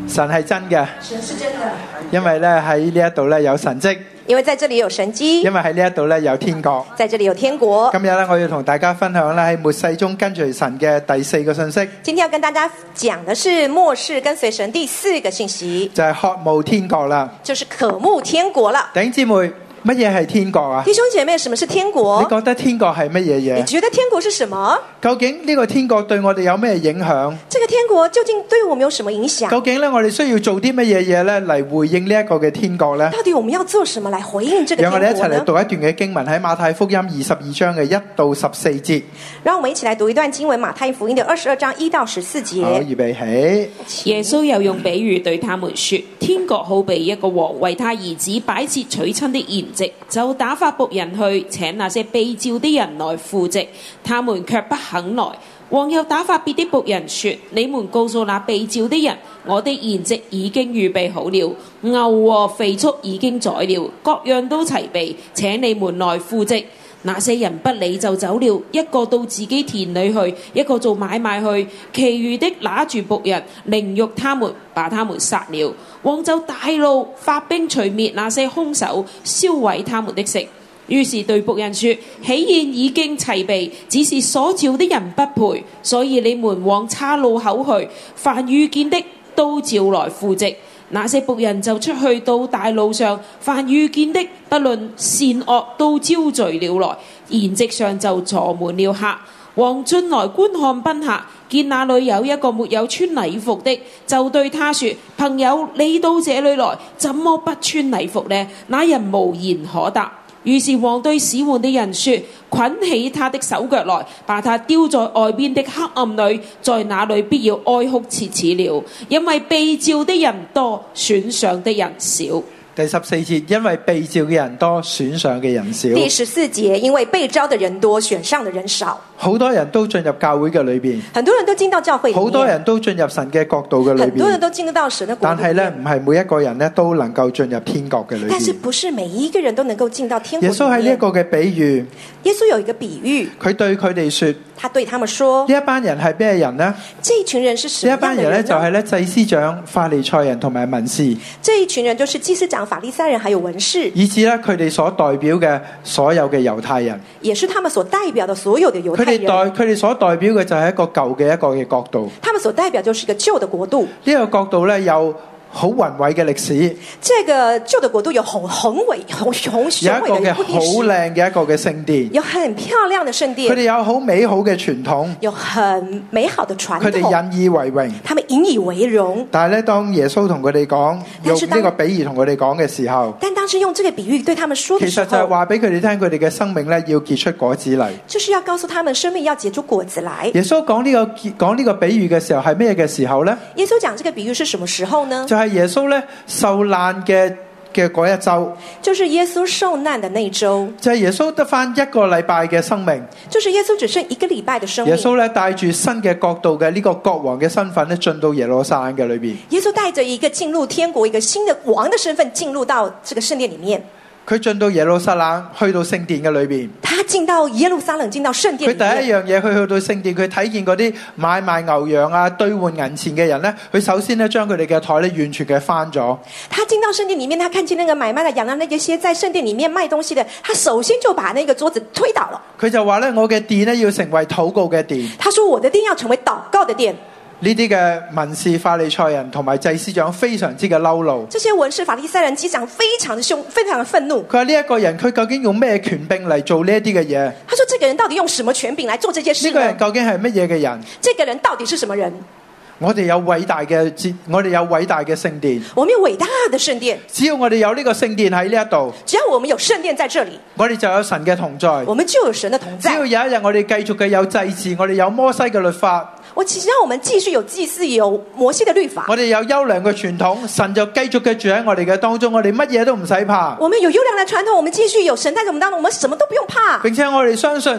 神係真嘅， 神是真的， 因為咧喺呢一度咧有神蹟， 因為在這裡有神蹟， 因為喺呢一度咧有天國。 在這裡有天國。 今日咧我要同大家分享咧喺末世中跟隨神嘅第4個信息， 今天要跟大家講的是末世跟隨神第4個信息， 就係渴慕天國啦。 就是渴慕天國了。 弟兄姊妹，乜嘢係天國啊？ 弟兄姐妹，什麼是天國？ 你覺得天國係乜嘢嘢？ 你覺得天國是什麼？ 究竟呢個天國對我哋有咩影響？ 這個天國究竟對我們有什麼影響？ 究竟咧我哋需要做啲乜嘢嘢咧嚟回應呢一個嘅天國咧？ 到底我們要做什麼來回應這個天國呢？ 讓我哋一齊嚟讀一段嘅經文，喺馬太福音22章嘅1到14節。 讓我們一起來讀一段經文，馬太福音的22章1到14節。 好，預備起。 耶穌又用比喻對他們說：天國好比一個王為他兒子擺設娶親的筵席，就打發僕人去請那些被召的人來赴席，他們卻不肯來。王又打發別的僕人說：你們告訴那被召的人，我的筵席已經預備好了，牛和肥畜已經宰了，各樣都齊備，請你們來赴席。那些人不理就走了，一個到自己田裏去，一個做買賣去，其餘的拿住僕人凌辱他們，把他們殺了。王就大怒，發兵除滅那些兇手，燒毀他們的城。於是對僕人說：喜宴已經齊備，只是所召的人不配，所以你們往岔路口去，凡遇見的都召來赴席。那些僕人就出去到大路上，凡遇見的不論善惡都招聚了來，筵席上就坐滿了客。王進來觀看賓客，見那裏有一個沒有穿禮服的，就對他說：朋友，你到這裏來，怎麼不穿禮服呢？那人無言可答。於是王對使喚的人說：捆起他的手腳來，把他丟在外邊的黑暗裏，在那裏必要哀哭切齒了，因為被召的人多，選上的人少。 第14節，因為被召嘅人多，選上嘅人少。 第14節，因為被召的人多，選上的人少。 好多人都進入教會嘅裏邊， 很多人都進到教會裡面， 好多人都進入神嘅國度嘅裏邊， 很多人都進入到神的國度。 但係咧，唔係每一個人咧都能夠進入天國嘅裏邊。 但是不是每一個人都能夠進到天國裡面？ 耶穌喺呢一個嘅比喻， 耶穌有一個比喻， 佢對佢哋說， 他對他們說： 呢一班人係咩人呢？ 這一群人是什麼樣的人呢？ 呢一班人咧就係咧祭司長、法利賽人同埋文士。 這一群人就是祭司長、法利賽人還有文士， 以至咧佢哋所代表嘅所有嘅猶太人， 也是他們所代表的所有的猶太人。 佢哋所代表嘅就係一個舊嘅一個嘅國度。 他們所代表就是一個舊的國度。 呢個國度咧有好宏偉嘅歷史， 這個舊的國度有宏偉的有一個嘅好靚嘅一個嘅聖殿， 有很漂亮的聖殿。 佢哋有好美好嘅傳統， 有很美好的傳統。 佢哋引以為榮， 他們引以為榮。 但係咧，當耶穌同佢哋講，用呢個比喻同佢哋講嘅時候， 但當時用這個比喻對他們說的時候， 其實就係話俾佢哋聽，佢哋嘅生命咧要結出果子嚟， 就是要告訴他們生命要結出果子來。 耶穌講呢個比喻嘅時候係咩嘅時候咧？ 耶穌講這個比喻是什麼時候呢？ 就係耶穌咧受難嘅嗰一周， 就是耶穌受難的那一周， 就係耶穌得返一個禮拜嘅生命， 就是耶穌只剩一個禮拜的生命。 耶穌咧帶住新嘅國度嘅呢個國王嘅身份咧進到耶路撒冷嘅裏邊。 耶穌帶着一個進入天國一個新的王的身份進入到這個聖殿裡面。 佢進到耶路撒冷，去到聖殿嘅裏邊。 他進到耶路撒冷，進到聖殿裡面。 佢第一樣嘢，佢去到聖殿，佢睇見嗰啲買賣牛羊啊、兌換銀錢嘅人咧，佢首先咧將佢哋嘅台咧完全嘅翻咗。 他進到聖殿裡面，他看見那個買賣的羊啊，那些在聖殿裡面賣東西的，他首先就把那個桌子推倒了。 佢就話咧：我嘅殿咧要成為禱告嘅殿。 他說：我的殿要成為禱告的殿。 呢啲嘅文士、法利賽人同埋祭司長非常之嘅嬲怒。 這些文士、法利賽人、祭司長非常的兇，非常的憤怒。 佢話呢一個人，佢究竟用咩權柄嚟做呢一啲嘅嘢？ 他說：這個人到底用什麼權柄來做這些事呢？ 呢個人究竟係乜嘢嘅人？ 這個人到底是什麼人？ 我哋有偉大嘅聖殿， 我們有偉大的聖殿。 只要我哋有呢個聖殿喺呢一度， 只要我們有聖殿在這裡， 我哋就有神嘅同在。 我們就有神的同在。 只要有一日我哋繼續嘅有祭祀，我哋有摩西嘅律法。 只要我們繼續有祭祀，有摩西的律法， 我哋有優良嘅傳統，神就繼續嘅住喺我哋嘅當中，我哋乜嘢都唔使怕。 我們有優良的傳統，我們繼續有神在我們當中，我們什麼都不用怕。 並且我哋相信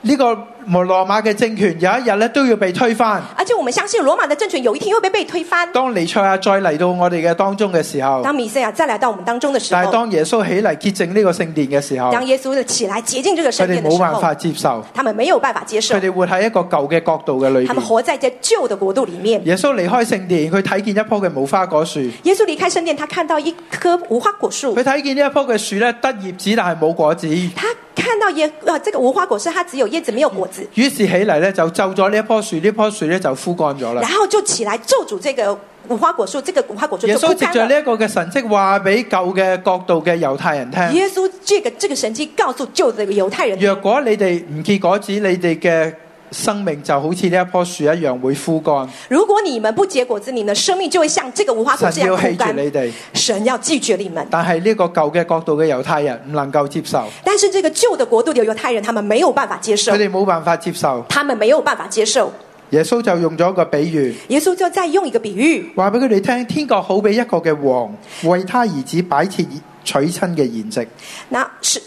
呢個羅馬嘅政權有一日咧都要被推翻。 而且我們相信羅馬的政權有一天會被推翻。 當彌賽亞再嚟到我哋嘅當中嘅時候， 當彌賽亞再來到我們當中的時候， 但係當耶穌起嚟潔淨呢個聖殿嘅時候， 當耶穌起來潔淨這個聖佢哋殿的時候， 冇辦法接受， 他們沒有辦法接受佢，哋活喺一個舊嘅國度嘅裏他們邊。 活在這舊的國度裡面。 耶穌離開聖殿，佢睇見一棵嘅無花果樹， 耶穌離開聖殿，他看到一棵無花果樹佢，睇見呢一棵嘅樹咧得葉子，但係冇果子。 他看到這個無花果樹，它只有葉子沒有果子， 於是起嚟咧就咒咗呢一棵樹，呢棵樹咧就枯乾咗啦然。後就起來咒詛這個無花果樹，這個無花果樹耶穌就枯乾了。 藉着呢一個嘅神蹟話俾舊嘅國度嘅猶太人聽： 耶穌這個神蹟告訴舊的猶太人， 若果你哋唔結果子，你哋嘅生命就好似呢一棵樹一樣會枯乾。 如果你們不結果子，你們的生命就會像這個無花果樹一樣枯神要棄絕乾。 你哋， 神要拒絕你們， 但係呢個舊嘅國度嘅猶太人唔能夠接受， 但是這個舊的國度的猶太人，他們沒有辦法接受佢，哋冇辦法接受。 他們沒有辦法接受。 耶穌就用咗一個比喻， 耶穌就再用一個比喻， 話俾佢哋聽：天國好比一個嘅王為他兒子擺設娶親嘅筵席。 那是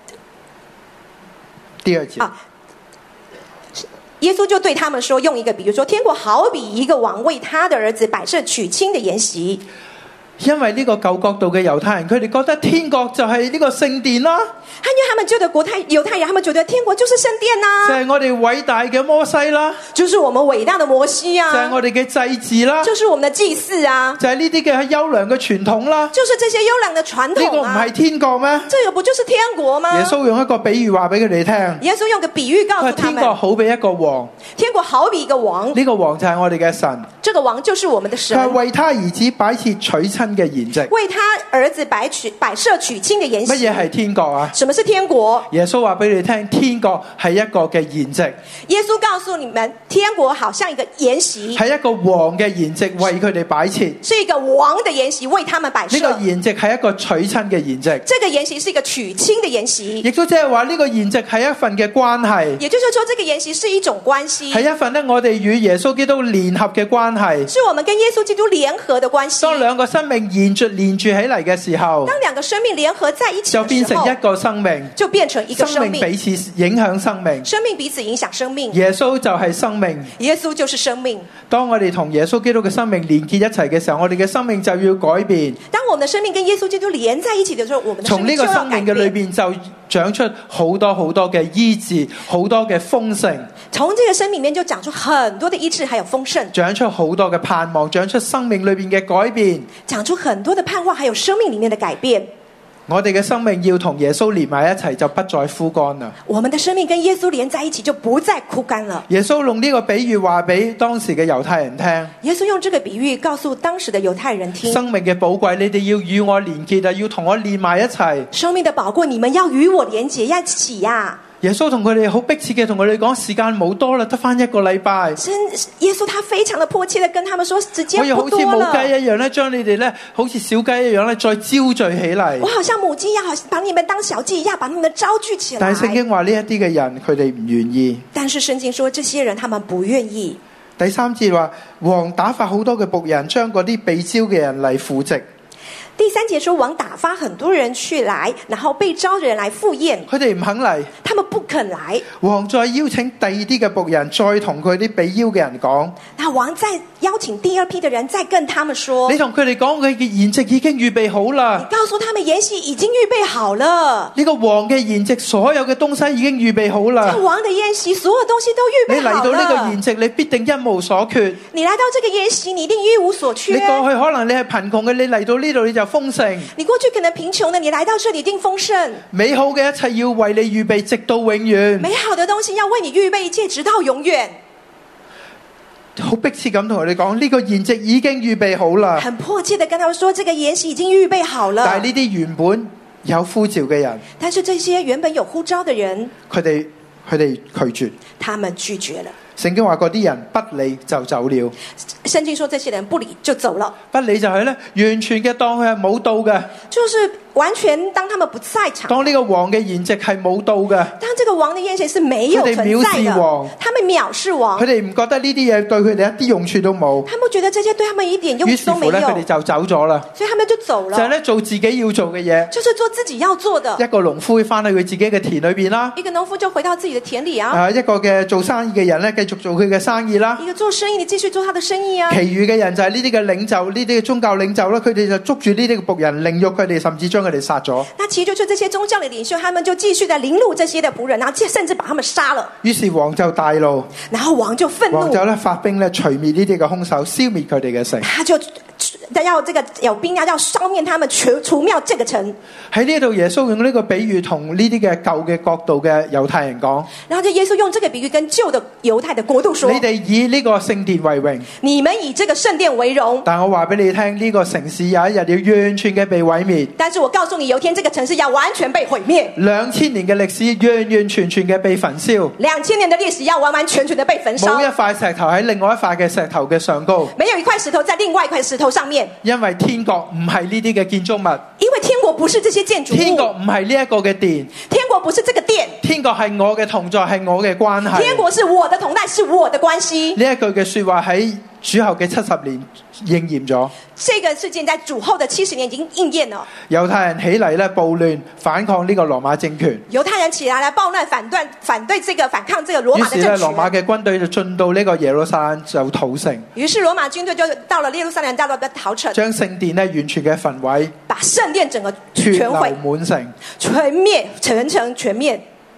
第二節。 耶穌就對他們說，用一個比喻說，天國好比一個王為他的兒子擺設娶親的筵席。 因為呢個舊國度嘅猶太人，佢哋覺得天國就係呢個聖殿啦， 因為他們覺得猶太人，他們覺得天國就是聖殿就啦， 係我哋偉大嘅摩西啦， 就是我們偉大的摩西就係啊， 我哋嘅祭祀啦， 就是我們的祭祀啊， 就係呢啲嘅優良嘅傳統啦。 就是這些優良的傳呢個統啊唔係。天國咩？ 這個不就是天國嗎？ 耶穌用一個比喻話俾佢哋聽， 耶穌用個比喻告佢話訴他天國們， 好比一個王， 天國好比一個王， 呢個王就係我哋嘅神， 這個王就是我們的神佢係，為他兒子擺設娶親嘅筵席。 為他兒子擺設娶親的筵席。 乜嘢係天國啊？ 什麼是天國？ 耶穌話俾你聽，天國係一個嘅筵席， 耶穌告訴你們，天國好像一個筵席， 係一個王嘅筵席為佢哋擺設。 是一個王的筵席，為他們擺設。 呢個筵席係一個娶親嘅筵席， 這個筵席是一個娶親的筵席， 亦都即係話呢個筵席係一份嘅關係， 也就是說，這個筵席是一種關係， 係一份咧我哋與耶穌基督聯合嘅關係。 是我們跟耶穌基督聯合的關係。 當兩個生命連住起嚟嘅時候， 當兩個生命聯合在一起就變的時候， 成一個生命， 就變成一個生命， 生命彼此影響生命。 生命彼此影響生命。 耶穌就係生命。 耶穌就是生命。 當我哋同耶穌基督嘅生命連結一齊嘅時候，我哋嘅生命就要改變。 當我們的生命跟耶穌基督連在一起的時候，我們的生從呢命就要個生命嘅改變。 裏邊就長出好多好多嘅醫治，好多嘅豐盛， 從這個生命裡面就長出很多的醫治，還有豐盛， 長出好多嘅盼望，長出生命裏邊嘅改變。 長出很多的盼望，還有生命裡面的改變。 我哋嘅生命要同耶穌連埋一齊，就不再枯乾啦。 我們的生命跟耶穌連在一起，就不再枯乾了。 耶穌用呢個比喻話俾當時嘅猶太人聽： 耶穌用這個比喻告訴當時的猶太人聽， 生命嘅寶貴，你哋要與我連結啊，要同我連埋一齊。 生命的寶貴，你們要與我連結一起呀。 耶穌同佢哋好迫切嘅同佢哋講，時間冇多啦，得返一個禮拜。 耶穌他非常的迫切的跟他們說，時間我要好似不多了。 母雞一樣咧，將你哋咧好似小雞一樣咧，再招聚起嚟我。好像母雞一樣，把你們當小雞一樣，把你們招聚起來。 但係聖經話呢一啲嘅人，佢哋唔願意。 但是聖經說，這些人他們不願意。 第三節話，王打發好多嘅僕人，將嗰啲被招嘅人嚟赴席。 第三節說，王打發很多人去來，然後被招的人來赴宴， 佢哋唔肯嚟。 他們不肯來。 王再邀請第二啲嘅僕人，再同佢啲被邀嘅人講： 那王再邀請第二批的人，再跟他們說， 你同佢哋講，佢嘅筵席已經預備好啦。 告訴他們筵席已經預備好了。 呢個王嘅筵席，所有嘅東西已經預備好啦。 王的宴席，所有東西都預備好了。 你嚟到呢個筵席，你必定一無所缺。 你來到這個宴席，你一定一無所缺。 你過去可能你係貧窮嘅，你嚟到呢度你就豐盛。 你過去可能貧窮的，你來到這裡一定豐盛。 美好嘅一切要為你預備，直到永遠。 美好的東西要為你預備一切，直到永遠。 好迫切咁同佢哋講，呢個筵席已經預備好啦。 很迫切的跟他們說，這個筵席已經預備好了。 但係呢啲原本有呼召嘅人， 但是這些原本有呼召的人， 佢哋拒絕。 他們拒絕了。 聖經話嗰啲人不理就走了。 聖經說這些人不理就走了， 不理就係咧，完全嘅當佢係冇到嘅。 就是完全當他們不在場， 當呢個王嘅筵席係冇到嘅， 當這個王的宴席是沒有存在佢哋藐視的王， 他們藐視王佢，哋唔覺得呢啲嘢對佢哋一啲用處都冇， 他們覺得這些對他們一點用於處都沒有， 是乎咧佢哋就走咗啦。 所以他們就走了， 就係咧做自己要做嘅嘢。 就是做自己要做的。 一個農夫會翻去佢自己嘅田裏邊啦， 一個農夫就回到自己的田裏啊， 一個嘅做生意嘅人咧繼續做佢嘅生意啦。 一個做生意的繼續做他的生意啊。 其餘嘅人就係呢啲嘅領袖，呢啲嘅宗教領袖啦，佢哋就捉住呢啲嘅僕人，凌辱佢哋，甚至將佢哋殺咗。 那其實就是這些宗教的領袖，他們就繼續在凌辱這些的僕人，然後甚至把他們殺了。 於是王就大怒， 然後王就憤怒， 王就咧發兵咧除滅呢啲嘅兇手，消滅佢哋嘅城。 他就要這個有兵要消滅他們，除滅這個城。 喺呢度耶穌用呢個比喻同呢啲嘅舊嘅國度嘅猶太人講， 然後就耶穌用這個比喻跟舊的猶太的國度說： 你哋以呢個聖殿為榮， 你們以這個聖殿為榮。 但我話俾你聽，呢個城市有一日要完全嘅被毀滅。 但是我告訴你，有一天這個城市要完全被毀滅 ，2000年嘅歷史完完全全嘅被焚燒 ，2000年的歷史要完完全全的被焚燒。 冇一塊石頭喺另外一塊嘅石頭嘅上高， 沒有一塊石頭在另外一塊石頭上面， 因為天國唔係呢啲嘅建築物， 因為天國不是這些建築物， 天國唔係呢一個嘅殿， 天國不是這個殿， 天國係我嘅同在，係我嘅關係。 天國是我的同在，是我的關係。 呢一句嘅說話喺主後嘅70年應驗咗。 這個事件在主後的70年已經應驗了。 猶太人起嚟咧暴亂反抗呢個羅馬政權， 猶太人起來暴亂反對這個反抗這個羅馬的政權。 於是咧羅馬嘅軍隊就進到呢個耶路撒冷就屠城， 於是羅馬軍隊就到了耶路撒冷，到了屠城， 將聖殿咧完全嘅焚毀， 把聖殿整個血流全毀滿城。 全滅，全城全滅。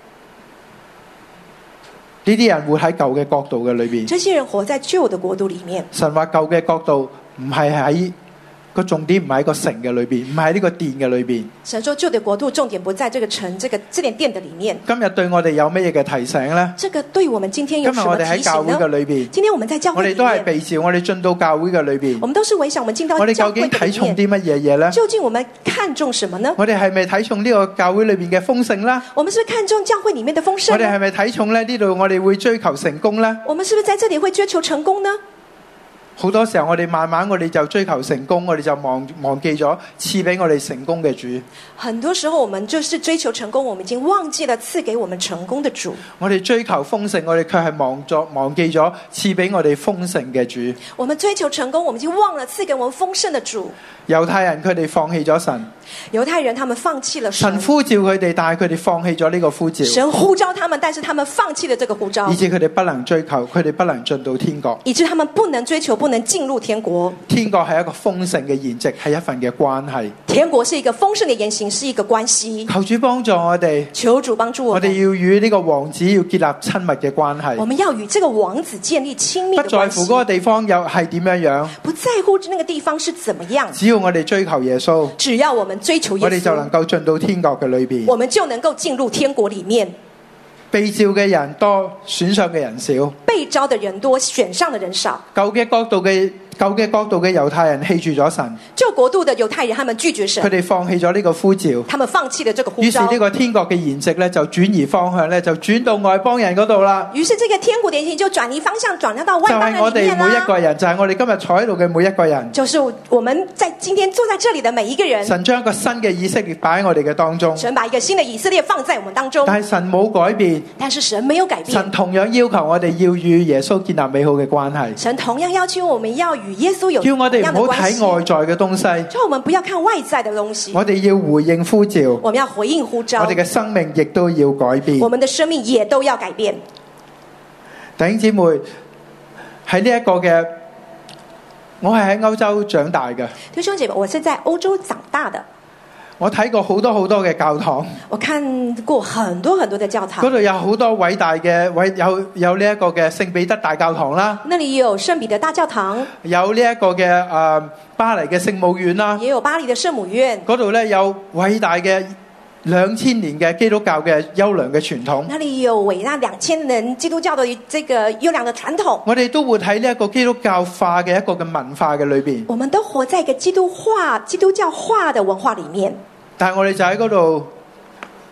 呢啲人活喺舊嘅國度嘅裏邊， 這些人活在舊的國度裡面。 神話舊嘅國度唔係喺個重點，唔係喺個城嘅裏邊，唔係喺呢個殿嘅裏邊。 神說舊的國度重點不在這個城、這點殿的裡面。 今日對我哋有乜嘢嘅提醒呢？ 這個對我們今天有今日什麼我哋喺教提醒呢？ 會嘅裏邊， 今天我們在教我會裡面， 哋都係被召，我哋進到教會嘅裏邊， 我們都是為想我們進到我哋究教會的竟睇重裡面。 啲乜嘢嘢呢？ 究竟我們看重什麼呢？ 我哋係咪睇重呢個教會裏邊嘅豐盛呢？ 我們是不是看重教會裡面的豐盛呢？ 我哋係咪睇重咧呢度我哋會追求成功呢？ 我們是不是在這裡會追求成功呢？ 好多時候我哋慢慢我哋就追求成功，我哋就忘記咗賜俾我哋成功嘅主。 很多時候我們就是追求成功，我們已經忘記了賜給我們成功的主。 我哋追求豐盛，我哋卻係忘記咗賜俾我哋豐盛嘅主。 我們追求成功，我們已經忘了賜給我們豐盛的主。 猶太人佢哋放棄咗神， 猶太人他們放棄了神， 神呼召佢哋，但係佢哋放棄咗呢個呼召。 神呼召他們，但是他們放棄了這個呼召， 以致佢哋不能追求，佢哋不能進到天國。 以致他們不能追求，不能進入天國。 天國係一個豐盛嘅筵席，係一份嘅關係。 天國是一個豐盛的言行，是一個關係。 求主幫助我哋， 求主幫助我們。 我哋要與呢個王子要建立親密嘅關係。 我們要與這個王子建立親密的關係。 不在乎嗰個地方又係點樣樣， 不在乎那個地方是怎麼樣。 只要我哋追求耶穌， 只要我們追求耶穌， 我哋就能夠進到天國嘅裏邊。 我們就能夠進入天國裡面。 被召嘅人多，選上嘅人少。 被召的人多，選上的人少。 舊嘅國度嘅猶太人棄絕咗神， 舊國度的猶太人他們拒絕神， 佢哋放棄咗呢個呼召， 他們放棄了這個呼召。 於是呢個天國嘅筵席咧就轉移方向咧，就轉到外邦人嗰度啦。 於是這個天國的筵席就轉移方向，轉到外邦人就係我哋裡面啦。 每一個人，就係我哋今日坐喺度嘅每一個人。 就是我們在今天坐在這裡的每一個人。 神將一個新嘅以色列擺喺我哋嘅當中， 神把一個新的以色列放在我們當中， 但係神冇改變， 但是神沒有改變。 神同樣要求我哋要與耶穌建立美好嘅關係。 神同樣要求我們要與耶穌有叫我哋唔好睇外在嘅東西， 叫我們不要看外在的東西。 我哋要回應呼召， 我們要回應呼召。 我哋嘅生命亦都要改變。 我們的生命也都要改變。 弟兄姊妹，喺呢一個嘅，我係喺歐洲長大嘅。 弟兄姐妹，我是在歐洲長大的。 我睇過好多好多嘅教堂， 我看過很多很多的教堂。 嗰度有好多偉大嘅有呢一個嘅聖彼得大教堂啦， 那裡有聖彼得大教堂， 有呢一個嘅巴黎嘅聖母院啦， 也有巴黎的聖母院。 嗰度咧有偉大嘅2000年嘅基督教嘅優良嘅傳統， 那裡有偉大2000年基督教的這個優良的傳統。 我哋都活喺呢一個基督教化嘅一個嘅文化嘅裏邊， 我們都活在一個基督教化的文化裡面。 但係我哋就喺嗰度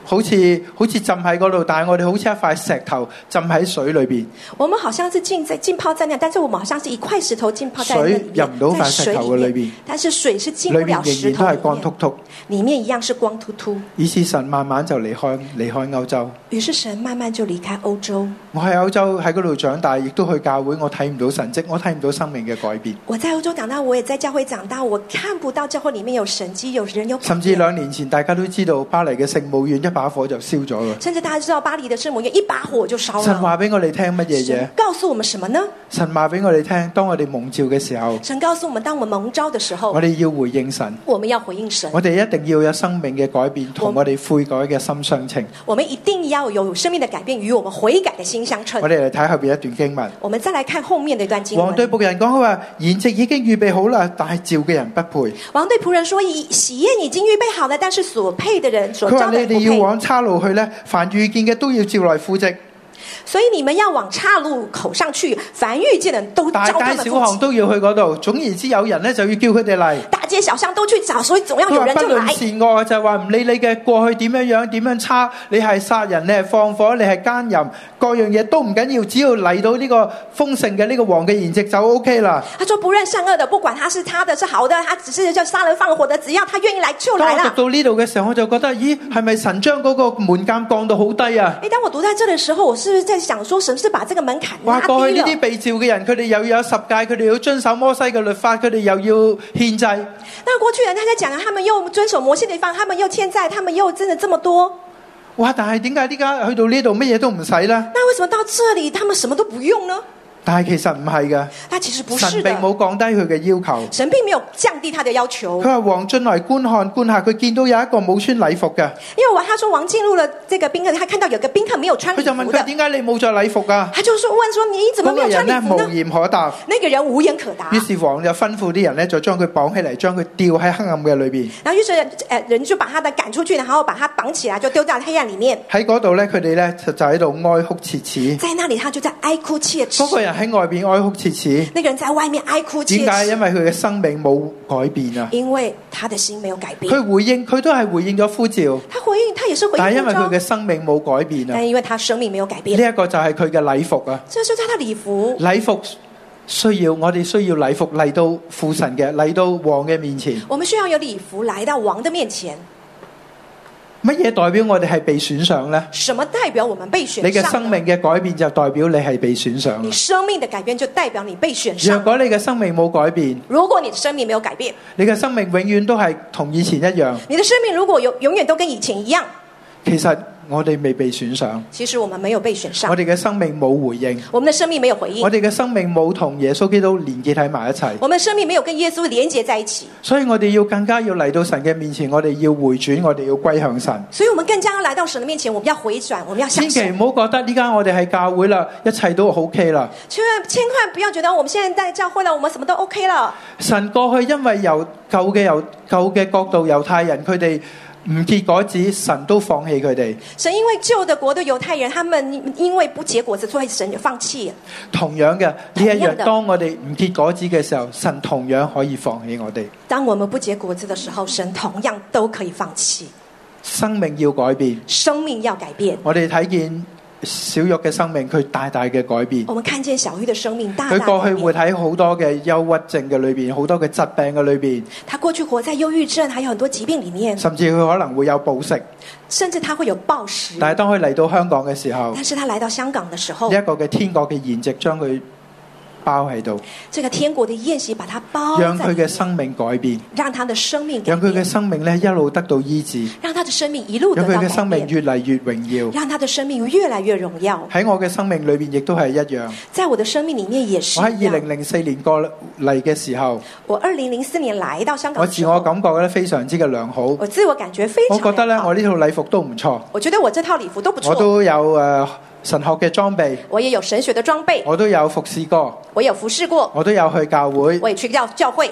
好似浸喺嗰度，但係我哋好似一塊石頭浸喺水裏邊。 我們好像是浸泡在那，但是我們好像是一塊石頭浸泡在那裡面， 水入唔到塊石頭嘅裏邊， 但是水是進不了石頭裡面， 裏面仍然都係光禿禿， 裡面一樣是光禿禿。 於是神慢慢就離開歐洲。 於是神慢慢就離開歐洲。 我喺歐洲喺嗰度長大，亦都去教會，我睇唔到神蹟，我睇唔到生命嘅改變。 我在歐洲長大，我也在教會長大，我看不到教會裡面有神蹟，有人有改變。 甚至2年前大家都知道巴黎嘅聖母院一把火就燒咗啦。 甚至大家知道巴黎的聖母院一把火就燒了。 神話俾我哋聽乜嘢嘢？ 神告訴我們什麼呢？ 神話俾我哋聽，當我哋蒙召嘅時候， 神告訴我們，當我們蒙召的時候， 我哋要回應神。 我們要回應神。 我哋一定要有生命嘅改變，同我哋悔改嘅心相稱。 我們一定要有生命的改變，與我們悔改的心相稱。 我哋嚟睇後邊一段經文。 我們再來看後面的一段經文。 王對僕人講，佢話筵席已經預備好啦，但係召嘅人不配。 王對僕人說，喜宴已經預備好了，但是所配的人所佢話招的人不配。 你哋要往岔路去呢，凡遇見嘅都要召來赴席。 所以你們要往岔路口上去，凡遇見的人都招他們赴席。 大街小巷都要去嗰度。總言之，有人呢就要叫佢哋嚟。 大街小巷都去找，所以總要佢話不有人就來。 論善惡，就係話唔理你嘅過去點樣點樣差，你係殺人，你係放火，你係奸淫，各樣嘢都唔緊要，只要嚟到呢個豐盛嘅呢個王嘅筵席就 OK 啦。 他說不論善惡的，不管他是差的是好的，他只是叫殺人放火的，只要他願意來就來當我了。 讀到呢度嘅時候，我就覺得，咦，係咪神將嗰個門檻降到好低啊？ 當我讀在這的時候，我是不是在想說，神是把這個門檻拉低了？ 過去呢啲被召嘅人，佢哋又要有十誡，佢哋要遵守摩西嘅律法，佢哋又要獻祭。 那過去人他在講，他們又遵守摩西的律法，他們又獻祭，他們又真的這麼多。 哇！但係點解呢家去到呢度乜嘢都唔使呢？ 那為什麼到這裡他們什麼都不用呢？ 但係其實唔係嘅， 他其實不是的， 神並冇降低佢嘅要求， 神並沒有降低他的要求。 佢話王進來觀看，佢見到有一個冇穿禮服嘅， 因為他說王進入了這個賓客，他看到有個賓客沒有穿禮服的， 佢就問佢點解你冇着禮服啊？ 他就說問說你怎麼沒有穿禮服呢？ 嗰個人無言可答， 那個人無言可答。 於是王就吩咐啲人呢，就將佢綁起嚟，將佢吊喺黑暗嘅裏邊。 然後於是人就把他的趕出去，然後把他綁起來，就丟在黑暗裡面。 喺嗰度呢，佢哋呢就喺度哀哭切齒。 在那裡，他就在哀哭切齒。 嗰個人喺外邊哀哭切齒， 那個人在外面哀哭切齒。 點解？因為佢嘅生命冇改變啊！ 因為他的心沒有改變。 佢回應，佢都係回應咗呼召。 他回應，他也是回應呼召。 但係因為佢嘅生命冇改變啊！ 但因為他生命沒有改變。 呢一個就係佢嘅禮服啊！ 這就是他的禮服。 禮服我哋需要禮服嚟到父神嘅，嚟到王嘅面前。 我們需要有禮服來到王的面前。 乜嘢代表我哋係被選上呢？ 什麼代表我們被選上？ 你嘅生命嘅改變就代表你係被選上。 你生命的改變就代表你被選上。 若果你嘅生命冇改變， 如果你的生命沒有改變， 你嘅生命永遠都係同以前一樣。 你的生命如果永遠都跟以前一樣， 其實我哋未被選上。 其實我們沒有被選上。 我哋嘅生命冇回應。 我們的生命沒有回應。 我哋嘅生命冇同耶穌基督連結喺埋一齊。 我們的生命沒有跟耶穌連結在一起。 所以我哋要更加要嚟到神嘅面前，我哋要回轉，我哋要歸向神。 所以我們更加要來到神的面前，我們要回轉，我們要向神。 千祈唔好覺得呢家我哋係教會啦，一切都 OK 啦。 千萬不要覺得我們現在在教會了，我們什麼都 OK 了。 神過去因為由舊嘅國度猶太人佢哋唔結果子，神都放棄佢哋。 神因為舊的國的猶太人，他們因為不結果子，所以神就放棄。 同樣嘅呢一樣，當我哋唔結果子嘅時候，神同樣可以放棄我哋。 當我們不結果子的時候，神同樣都可以放棄。 生命要改變， 生命要改變。 我哋睇見小玉嘅生命，佢大大嘅改變。 我們看見小玉的生命大大改變。 佢過去活喺好多嘅憂鬱症嘅裏邊，好多嘅疾病嘅裏邊。 他過去活在憂鬱症，還有很多疾病裡面。 甚至佢可能會有暴食， 甚至他會有暴食。 但係當佢嚟到香港嘅時候， 但是他來到香港的時候， 呢一個嘅天國嘅筵席將佢包喺度， 這個天國的宴席把它包在裡面， 讓佢嘅生命改變， 讓他的生命改變， 讓佢嘅生命咧一路得到醫治， 讓他的生命一路得到改變， 讓佢嘅生命越嚟越榮耀， 讓他的生命越來越榮耀。 喺我嘅生命裏邊亦都係一樣， 在我的生命裡面也是一樣。 我喺2004年過嚟嘅時候， 我2004年來到香港， 我自我感覺咧非常之嘅良好， 我自我感覺非常良好， 我覺得咧我呢套禮服都唔錯， 我覺得我這套禮服都不錯， 我都有神學嘅裝備， 我也有神學的裝備， 我都有服侍過， 我有服侍過， 我都有去教會， 我也去教會。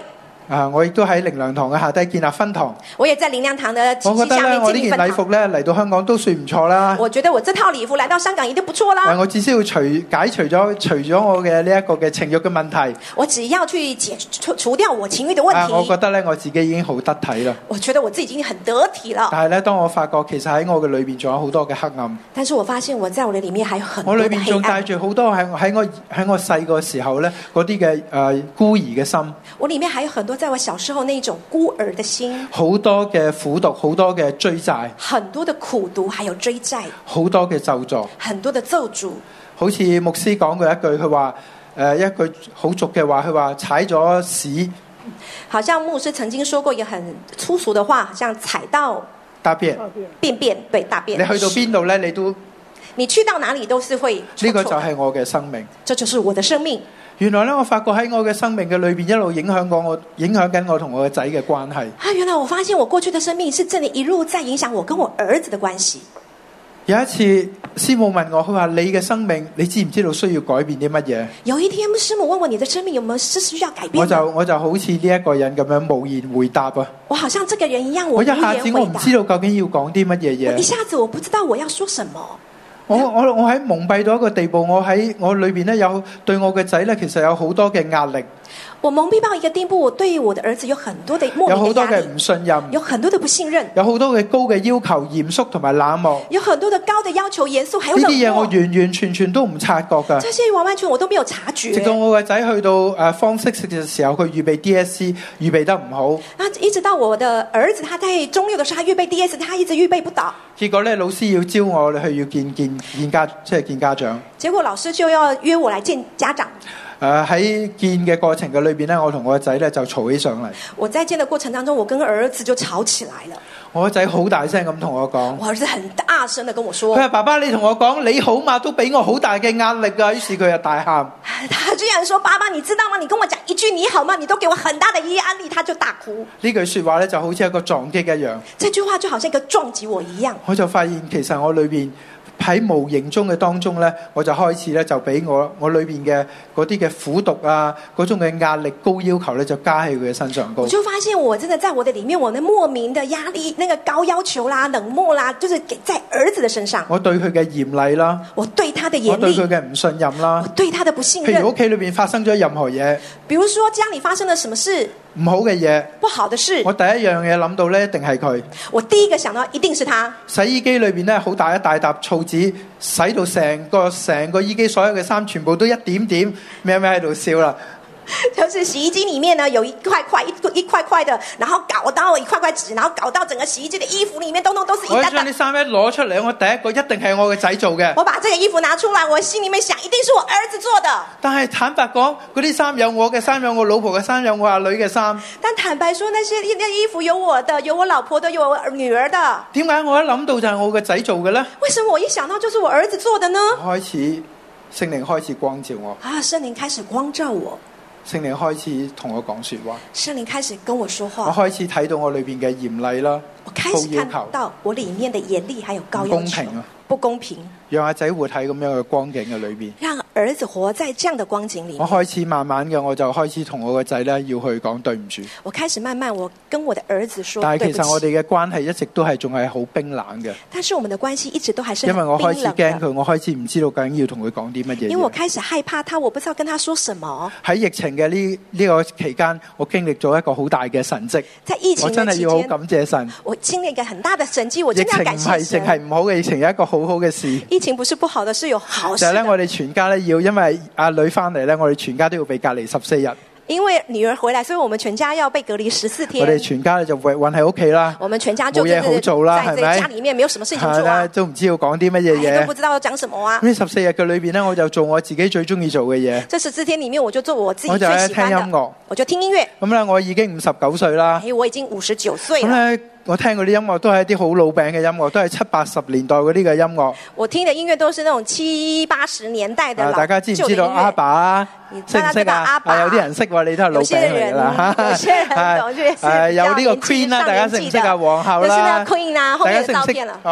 我亦都喺靈糧堂嘅下低建立分堂。 我也在靈糧堂的體我覺得咧， 系下面我呢件禮建立分堂。 服咧嚟到香港都算唔錯啦。 我覺得我這套禮服來到香港一定不錯啦。 我至少要解除咗我嘅呢一個嘅情慾嘅問題。 我只要去除掉我情慾的問題。 我覺得咧我自己已經好得體啦。 我覺得我自己已經很得體了。 但係咧，當我發覺其實喺我嘅裏邊仲有好多嘅黑暗。 但是我發現我在我的裡面還有很我多的黑裏邊仲帶暗。 住好多喺我細個時候咧嗰啲嘅孤兒嘅心。 我裡面還有很多在我小時候那一種孤兒的心。 好多嘅苦毒，好多嘅追債， 很多的苦毒，還有追債。 好多嘅咒詛。 很多的咒詛。 好似牧師講過一句，佢話一句好俗嘅話，佢話踩咗屎。 好像牧師曾經說過一個很粗俗的話，好像踩到大便， 便便，對，大便。 你去到邊度呢？ 你去到哪裡都是會臭臭的。 呢個就係我嘅生命。 這就是我的生命。 原來咧，我發覺喺我嘅生命嘅裏邊，一路影響緊我同我嘅仔嘅關係。 原來我發現我過去的生命是真的一路在影響我跟我兒子的關係。 有一次，師母問我，佢話你嘅生命，你知唔知道需要改變啲乜嘢？ 有一天，師母問我你的生命有沒有是需要改變？ 我就好似呢一個人咁樣無言回答啊！ 我好像這個人一樣， 我一下子我唔知道究竟要講啲乜嘢嘢。 一下子我不知道我要說什麼。 我喺蒙蔽到一個地步，我裏邊咧有對我嘅仔咧，其實有好多嘅壓力。 我蒙蔽到一個地步，我對我的兒子有很多的莫名的壓力， 有好多嘅唔信任， 有很多的不信任， 有好多嘅高嘅要求，嚴肅同埋冷漠， 有很多的高的要求，嚴肅還有冷漠。 呢啲嘢我完全都唔察覺㗎。 這些完全我都沒有察覺。 直到我個仔去到方式嘅時候，佢預備 DSE 預備得唔好。 一直到我的兒子他在中六的時候，他預備 DSE，他一直預備不到。 結果咧，老師要招我去要見家長。 結果老師就要約我來見家長。 喺見嘅過程嘅裏邊咧，我同我個仔咧就嘈起上嚟。 我在見的過程當中，我跟兒子就吵起來了。 我個仔好大聲咁同我講， 我兒子很大聲的跟我說， 佢話爸爸，你同我講你好嘛，都俾我好大嘅壓力啊。於是佢就大喊， 他居然說，爸爸你知道嗎？你跟我講一句你好嗎？你都給我很大的壓力。他就大哭。 呢句說話咧就好似一個撞擊一樣。 這句話就好像一個撞擊我一樣。我就發現其實我裏邊喺無形中嘅當中咧，我就開始咧就俾我裏邊嘅嗰啲嘅苦毒啊，嗰種嘅壓力高要求咧就加喺佢嘅身上高。 我就發現我真的在我的裡面，我那莫名的壓力，那個高要求啦、冷漠啦，就是給在兒子的身上。 我對佢嘅嚴厲啦， 我對他的嚴厲， 我對佢嘅唔信任啦， 我對他的不信任。 譬如屋企裏邊發生咗任何嘢， 比如說家裡發生了什麼事， 唔好嘅嘢， 不好的事， 我第一樣嘢諗到咧，一定係佢。 我第一個想到一定是他。 洗衣機裏邊咧，好大一大沓醋紙，洗到成個衣機所有嘅衫全部都一點點，咩喺度笑啦。 就是洗衣機裡面呢，有一塊塊的，然後搞到一塊紙，然後搞到整個洗衣機的衣服裡面，通通都是一笪笪。 我將啲衫一攞出嚟，我第一個一定係我嘅仔做嘅。 我把這個衣服拿出來，我心裡面想，一定是我兒子做的。 但係坦白講，嗰啲衫有我嘅衫，有我老婆嘅衫，有我阿女嘅衫。 但坦白說，那衣服有我的，有我老婆的，有我女兒的。 點解我一諗到就係我嘅仔做嘅呢？ 為什麼我一想到就是我兒子做的呢？ 聖靈開始光照我。 聖靈開始光照我。 聖靈開始同我講說話， 聖靈開始跟我說話， 我開始睇到我裏邊嘅嚴厲啦， 我開始看到我裡面的嚴厲還有高要求， 公平啊， 不公平， 讓阿仔活喺咁樣嘅光景嘅裏邊， 讓兒子活在這樣的光景裡面。 我開始慢慢嘅，我就開始同我個仔咧要去講對唔住。 我開始慢慢，我跟我的兒子說， 但係其實我哋嘅關係一直都係仲係好冰冷嘅。 但是我們的關係一直都還是因為我開始驚佢，我開始唔知道究竟要同佢講啲乜嘢。 因為我開始害怕他，我不知道跟他說什麼。 喺疫情嘅呢個期間，我經歷咗一個好大嘅神蹟。 在疫情我真係要好感謝神。 我經歷一個很大的神蹟，我真的要感謝神。 疫情唔係淨係唔好嘅，疫情有一個好好嘅事。 疫情不是不好的，是有好事的。 就係咧，我哋全家咧要，因為阿女翻嚟咧，我哋全家都要被隔離14日。 因為女兒回來，所以我們全家要被隔離14天。 我哋全家就韞喺屋企啦。 我們全家就冇嘢好做啦，係咪？ 在家裡面沒有什麼事情做啊， 都唔知要講啲乜嘢嘢， 都不知道要講什麼啊。 咁14日嘅裏邊咧，我就做我自己最中意做嘅嘢。 這14天裡面，我就做我自己最喜歡的。 我就聽音樂， 我就聽音樂。 咁咧，我已經59歲啦。 我已經59歲了。 咁咧，我聽嗰啲音樂都係一啲好老餅嘅音樂，都係70、80年代嗰啲嘅音樂。 我聽嘅音樂都是那種70、80年代的老舊的音樂。 大家知唔知道阿爸啊？識唔識啊？有啲人識喎，你都係老餅嚟㗎啦。 有些人懂， 有呢個 Queen 啦，大家識唔識啊？皇后啦， Queen 啊，後面嘅照片啦。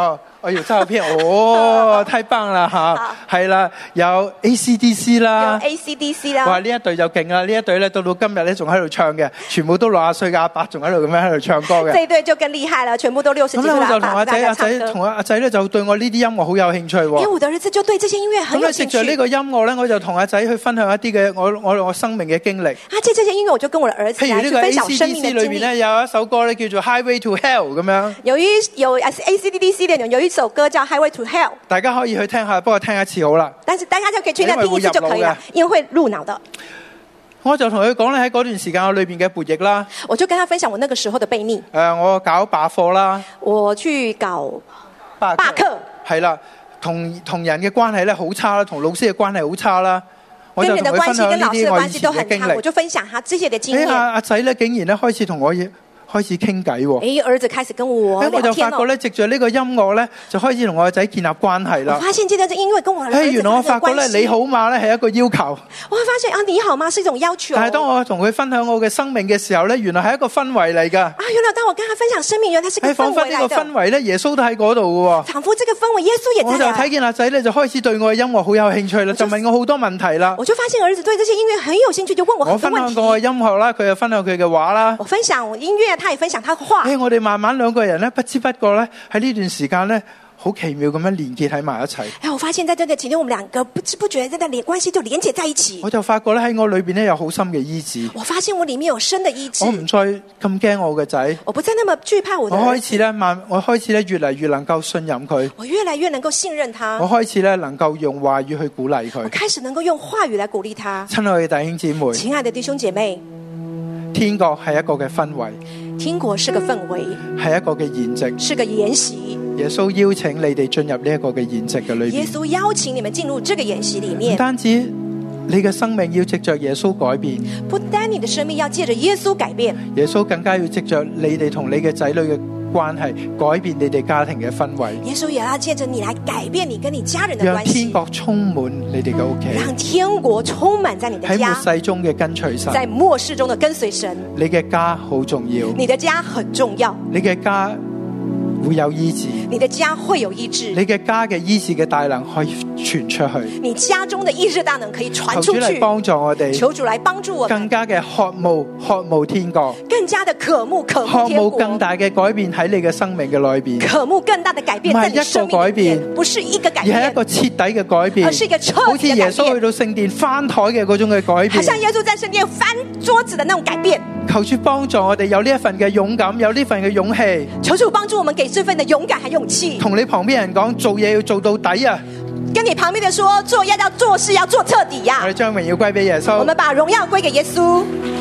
我要照片，哦，太棒啦吓，係啦，有 ACDC 啦， 有 ACDC 哇， 啦， 呢一隊就勁啦，呢一隊咧到今日咧仲喺度唱嘅，全部都60歲嘅阿伯仲喺度咁樣喺度唱歌嘅。 這一隊就更厲害了，全部都60幾咁咧我歲的就同阿仔阿爸在唱歌。 同阿仔咧就對我呢啲音樂好有興趣喎。 因為我的兒子就對這些音樂很咁有興趣。 咧藉着呢個音樂咧，我就同阿仔去分享一啲嘅我生命嘅經歷。 啊，借這些音樂我就跟我的兒子譬如呢個來去分享我生命 ACDC 的經歷。 裏邊咧有一首歌咧叫做 Highway to Hell 咁樣， 有 ACDC 的有一首歌叫 Highway to Hell， 大家可以去聽下，不過聽一次好啦。 但是大家就可以去那聽一次就可以了，因為會入腦的。 我就同佢講咧喺嗰段時間我裏邊嘅叛逆啦， 我就跟他分享我那個時候的悖逆， 我搞罷課啦， 我去搞罷課， 係啦，同人嘅關係咧好差啦，同老師嘅關係好差啦。我跟就同佢分人的關係享呢啲我跟老師的關以前嘅係都很差，我經歷。 就分享他這些的經驗。 阿仔咧竟然咧開始同我開始傾偈喎。 兒子開始跟我聊我就天發覺咧，藉着呢個音樂咧，就開始同我個仔建立關係啦。 我發現借着這音樂跟我的兒子原來我發覺咧， 關係你好嗎咧係一個要求。 我會發現啊，你好嗎是一種要求。 但係當我同佢分享我嘅生命嘅時候咧，原來係一個氛圍嚟㗎。 啊，原來當我跟他分享生命，原來它是個氛彷彿圍來的。 呢個氛圍咧，耶穌都喺嗰度嘅喎。 仿佛這個氛圍，耶穌也我就在睇見阿仔咧，就開始對我嘅音樂好有興趣啦，就問我好多問題啦。 我就發現兒子對這些音樂很有興趣，就問我我很多問分享過我嘅題。 音樂啦，佢又分享佢嘅畫啦。 我分享我音樂，他也分享他的話。 我哋慢慢兩個人咧，不知不覺咧喺呢段時間咧，好奇妙咁樣連結喺埋一齊。 我發現在這個期間，我們兩個不知不覺，這個關係就連結在一起。 我就發覺咧喺我裏邊咧有好深嘅醫治。 我發現我裡面有深的醫治。 我唔再咁驚我嘅仔。 我不再那麼懼怕我的兒子。 我開始咧越嚟越能夠信任佢。 我越來越能夠信任他。 我開始咧能夠用話語去鼓勵佢。 我開始能夠用話語來鼓勵他。 親愛嘅弟兄姊妹， 親愛的弟兄姐妹， 天國係一個嘅氛圍。 天國是個氛圍， 係一個嘅筵席， 是個筵席。 耶穌邀請你哋進入呢一個嘅筵席嘅裏邊。 耶穌邀請你們進入這個筵席裡面。 唔單止你嘅生命要藉着耶穌改變， 不單你的生命要借着耶穌改變， 耶穌更加要藉着你哋同你嘅仔女嘅關係，改變你哋家庭嘅氛圍。 耶穌也要借着你來改變你跟你家人的關係， 讓天國充滿你哋嘅屋企， 讓天國充滿在你的家。 喺末世中嘅跟隨神， 在末世中的跟隨神。 你嘅家好重要， 你的家很重要， 你嘅家會有醫治， 你的家會有醫治， 你嘅家嘅醫治嘅大能可以傳出去， 你家中的醫治大能可以傳出去。 求主嚟幫助我哋， 求主來幫助我們， 更加嘅渴慕天國， 更加的渴慕天國， 渴慕更大嘅改變喺你嘅生命嘅裏邊， 渴慕更大的改變在你生命裏面，不是一個改變， 而係一個徹底嘅改變， 而是一個徹底的改變， 好似耶穌去到聖殿翻台嘅嗰種嘅改變， 好像耶穌在聖殿翻桌子的那種改變。 求主幫助我哋有呢一份嘅勇敢，有呢份嘅勇氣。 求主幫助我們，給這份的勇敢和勇氣。 同你旁邊人講，做嘢要做到底啊！ 跟你旁邊的說，做事要做徹底呀！ 我哋將榮耀歸俾耶穌。 我們把榮耀歸給耶穌。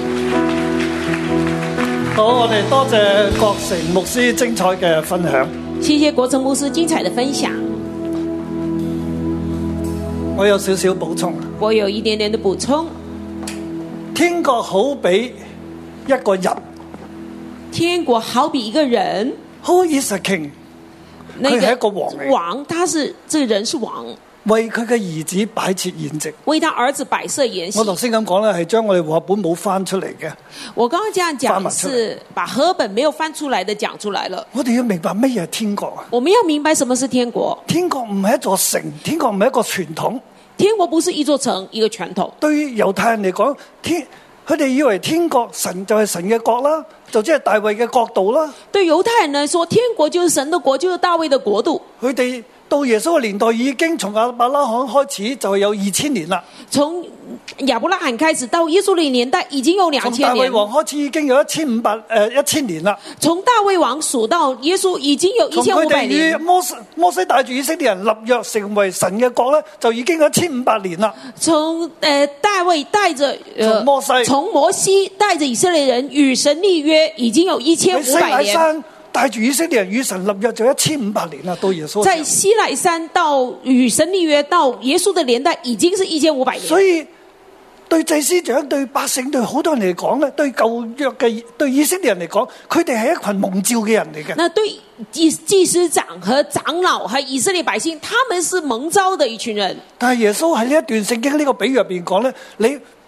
好，我哋多謝國成牧師精彩嘅分享。 謝謝國成牧師精彩的分享。 我有少少補充。 我有一點點的補充。 天國好比一個人， 天國好比一個人。 Who is a king？佢係一個王嚟。 王，他是這個人是王， 為佢嘅兒子擺設筵席， 為他兒子擺設筵席。 我頭先咁講咧，係將我哋和合本冇翻出嚟嘅。 我剛剛這樣講是把和本沒有翻出來的講出來了。 我哋要明白咩係天國啊？ 我們要明白什麼是天國。 天國唔係一座城，天國唔係一個傳統。 天國不是一座城，一個傳統。 對於猶太人嚟講，佢哋以為天國神就係神嘅國啦，就即係大衛嘅國度啦。 對猶太人來說，天國就是神的國，就是大衛的國度。 佢哋到耶穌嘅年代已經從亞伯拉罕開始就有2000年啦。 從亞伯拉罕開始到耶穌的年代已經有2000年。 從大衛王開始已經有1000年啦。從大衛王數到耶穌已經有1500年。從佢哋與摩西帶住以色列人立約成為神嘅國咧，就已經有1500年啦。 從大衛帶着從摩西帶着以色列人與神立約，已經有1500年。 西乃山帶住以色列人與神立約就1500年啦，到耶穌。 在西乃山到與神立約到耶穌的年代已經是1500年。 所以對祭司長、對百姓、對好多人嚟講咧，對舊約嘅對以色列人嚟講，佢哋係一群蒙召嘅人嚟嘅。 那對祭司長和長老和以色列百姓，他們是蒙召的一群人。 但係耶穌喺呢一段聖經呢個比喻入邊講咧，你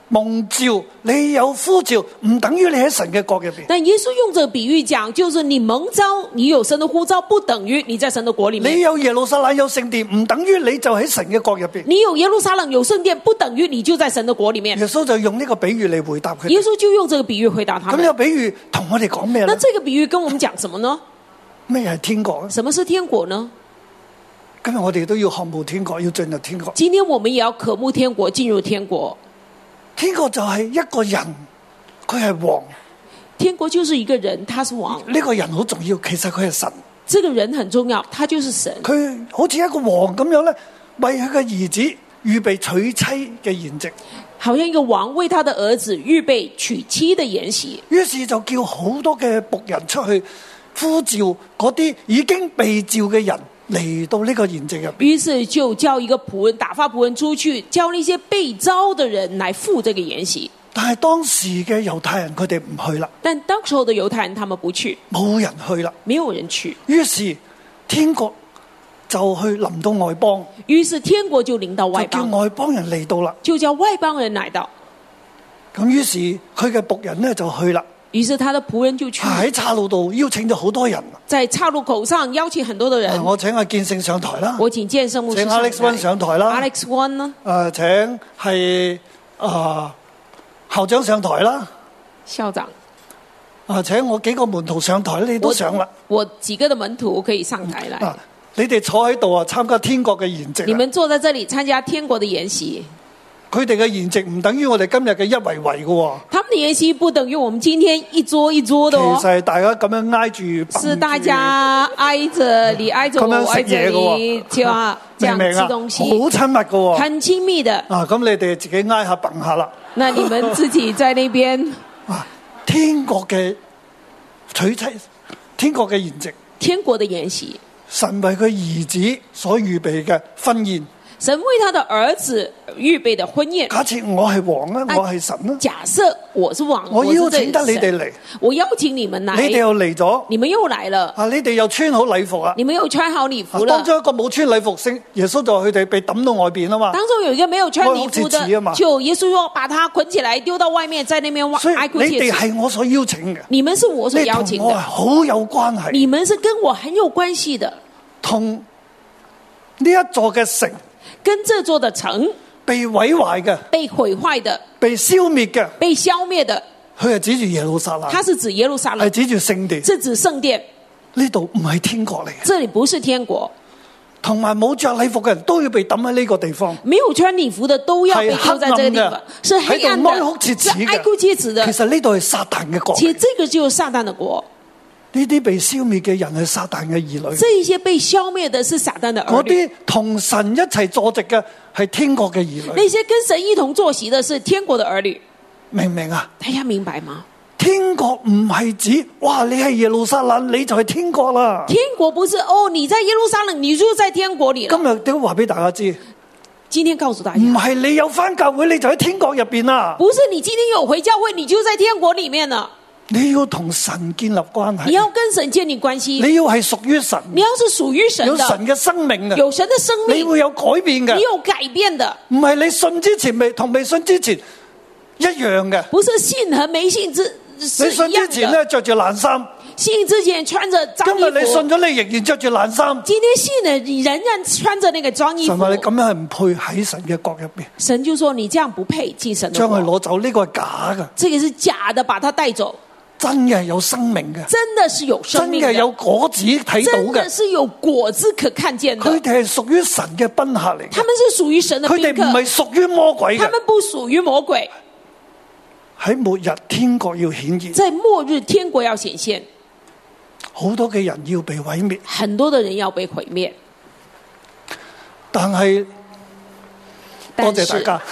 蒙召，你有呼召，唔等於你喺神嘅國入邊。 但耶穌用這個比喻講，就是你蒙召，你有神的呼召，不等於你在神的國裏面。 你有耶路撒冷有聖殿，唔等於你就喺神嘅國入邊。 你有耶路撒冷有聖殿，不等於你就在神的國裏面。 耶穌就用呢個比喻嚟回答佢。 耶穌就用這個比喻回答他們。 咁呢個比喻同我哋講咩咧？ 那這個比喻跟我們講什麼呢？ 咩係天國咧？ 什麼是天國呢？ 今日我哋都要渴慕天國，要進入天國。 今天我們也要渴慕天國，進入天國。 天國就係一個人，佢係王。 天國就是一個人，他是王。 呢個人好重要，其實佢係神。 這個人很重要，他就是神。 佢好似一個王咁樣咧，為佢嘅兒子預備娶妻嘅筵席。 好像一個王為他的兒子預備娶妻的筵席。 於是就叫好多嘅僕人出去呼召嗰啲已經被召嘅人嚟到呢個筵席入邊。 於是就叫一個僕人打發僕人出去，叫那些被召的人來赴這個筵席。 但係當時嘅猶太人佢哋唔去啦。 但當時候的猶太人他們不去， 冇人去啦， 沒有人去。 於是天國就去臨到外邦。 於是天國就臨到外邦， 就叫外邦人嚟到啦。 就叫外邦人來到。 咁於是佢嘅僕人呢就去啦。 於是他的僕人就去喺岔路度邀請咗好多人。 在岔路口上邀請很多的人。 我請阿建聖上台啦。 我請建聖牧師請 Alex One 上台啦。 Alex One 呢？ 請係校長上台啦。 校長。 請我幾個門徒上台，你都上啦。 我幾個的門徒可以上台來。 你哋坐喺度啊，參加天國嘅筵席。 你們坐在這裡參加天國的筵席。 佢哋嘅筵席唔等於我哋今日嘅一圍圍嘅。 他們的筵席不等於我們今天一桌一桌的。 其實係大家咁樣挨住。 是大家挨着你挨着我挨着你，就要這樣吃東西。 好親密嘅。 很親密的。 咁你哋自己挨下揼下啦。 那你們自己在那邊。 天國嘅娶妻，天國嘅筵席。 天國的筵席。 神為佢兒子所預備嘅婚宴。 神為他的兒子預備的婚宴。 假設我係王啊，我係神啊。 假設我是王， 我邀請得你哋嚟， 我邀請你們來， 你哋又嚟咗， 你們又來了。 你哋又穿好禮服啊， 你們又穿好禮服了。 當中一個冇穿禮服，聖耶穌就佢哋被抌到外邊啊嘛。 當中有一個沒有穿禮服的，就耶穌說把他捆起來丟到外面，在那邊哀哭切齒。 你哋係我所邀請嘅， 你們是我所邀請的， 你同我好有關係， 你們是跟我很有關係的， 同呢一座嘅城。 跟這座的城被毀壞嘅， 被毀壞的， 被消滅嘅， 被消滅的， 佢係指住耶路撒冷， 他是指耶路撒冷， 係指住聖殿， 是指聖殿。 呢度唔係天國嚟嘅， 這裏不是天國。 同埋冇着禮服嘅人都要被抌喺呢個地方， 沒有穿禮服的都要被丟在這個地方，是黑暗的，是哀哭切齒的。 其實呢度係撒旦嘅國， 其實這個就是撒旦的國。 呢啲被消滅嘅人係撒旦嘅兒女， 這一些被消滅的是撒旦的兒女。 嗰啲同神一齊坐席嘅係天國嘅兒女， 那些跟神一同坐席的是天國的兒女。 明唔明啊？ 大家明白嗎？ 天國唔係指哇，你係耶路撒冷，你就係天國啦。 天國不是哦，你在耶路撒冷，你就在天國裏了。 今日都話俾大家知， 今天告訴大家， 唔係你有返教會，你就喺天國入邊啦。 不是你今天有回教會，你就在天國裏面了。 你要同神建立關係， 你要跟神建立關係， 你要係屬於神， 你要是屬於神的， 有神嘅生命嘅， 有神的生命， 你會有改變嘅， 你有改變的， 唔係你信之前同未信之前一樣嘅， 不是信和沒信之你信之前咧着住爛衫， 信之前穿着髒衣服， 今日你信咗你仍然着住爛衫， 今天信了你仍然穿着那個髒衣服， 神話你咁樣係唔配喺神嘅國入邊， 神就說你這樣不配進神的國， 將佢攞走，呢個係假嘅， 這個是假的，把它帶走。 真嘅有生命嘅， 真的是有生命的， 真嘅有果子睇到嘅， 真的是有果子可看見的。 佢哋係屬於神嘅賓客嚟， 他們是屬於神的賓客， 佢哋唔係屬於魔鬼嘅， 他們不屬於魔鬼。 喺末日天國要顯現， 在末日天國要顯現， 好多嘅人要被毀滅， 很多的人要被毀滅。 但係多謝大家。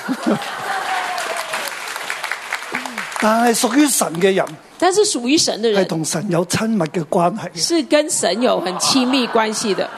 但係屬於神嘅人， 但是屬於神的人係同神有親密嘅關係， 是跟神有很親密關係的，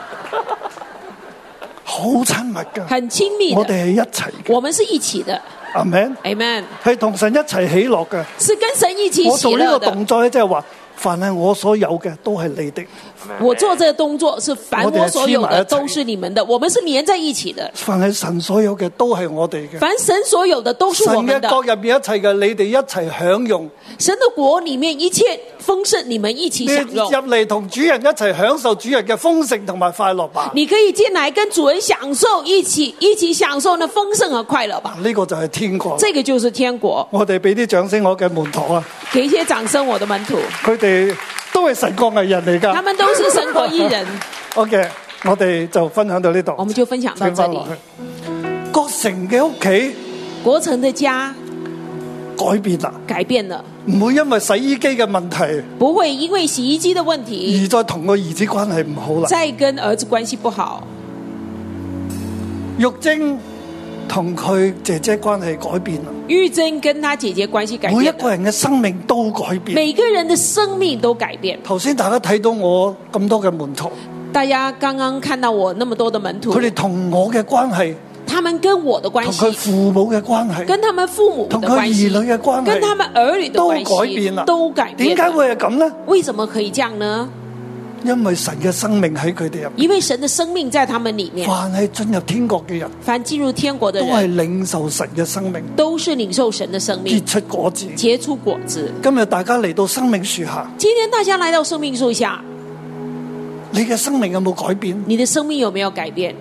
好親密嘅， 很親密的。 我哋係一齊嘅， 我們是一起的。 阿們， 阿們， 係同神一齊喜樂嘅， 是跟神一起喜樂的。 我做呢個動作咧，即係話凡係我所有嘅都係你的。 我做這個動作是凡我所有的都是你們的，我們是連在一起的。 凡係神所有嘅都係我哋嘅。 凡神所有的都是我們的。 神嘅國入面一切嘅，你哋一齊享用。 神的國裡面一切豐盛，你們一起享用。 你入嚟同主人一齊享受主人嘅豐盛同埋快樂吧。 你可以進來跟主人享受，一起享受那豐盛和快樂吧。 呢個就係天國。 這個就是天國。 我哋俾啲掌聲我嘅門徒啊！ 給一些掌聲我的門徒。 佢哋都係神國藝人嚟㗎。 他們都是神國藝人。 OK， 我哋就分享到呢度。 我們就分享到這裡。 國城嘅屋企， 國城的家改變啦， 改變了， 唔會因為洗衣機嘅問題， 不會因為洗衣機的問題而再同個兒子關係唔好啦， 再跟兒子關係不好。 玉貞同佢姐姐關係改變啦， 玉貞跟他姐姐關係改變， 每一個人嘅生命都改變， 每個人的生命都改變。 頭先大家睇到我咁多嘅門徒， 大家剛剛看到我那麼多的門徒， 佢哋同我嘅關係， 他們跟我的關係， 同佢父母嘅關係， 跟他們父母的關係， 同佢兒女嘅關係， 跟他們兒女的關係都改變啦， 都改變。 點解會係咁呢？ 為什麼可以這樣呢？ 因為神嘅生命喺佢哋入面， 因為神的生命在他們裡面。 凡係進入天國嘅人， 凡進入天國的人， 都係領受神嘅生命， 都是領受神的生命， 結出果子， 結出果子。 今日大家嚟到生命樹下， 今天大家來到生命樹下， 你嘅生命有冇改變？ 你的生命有沒有改變？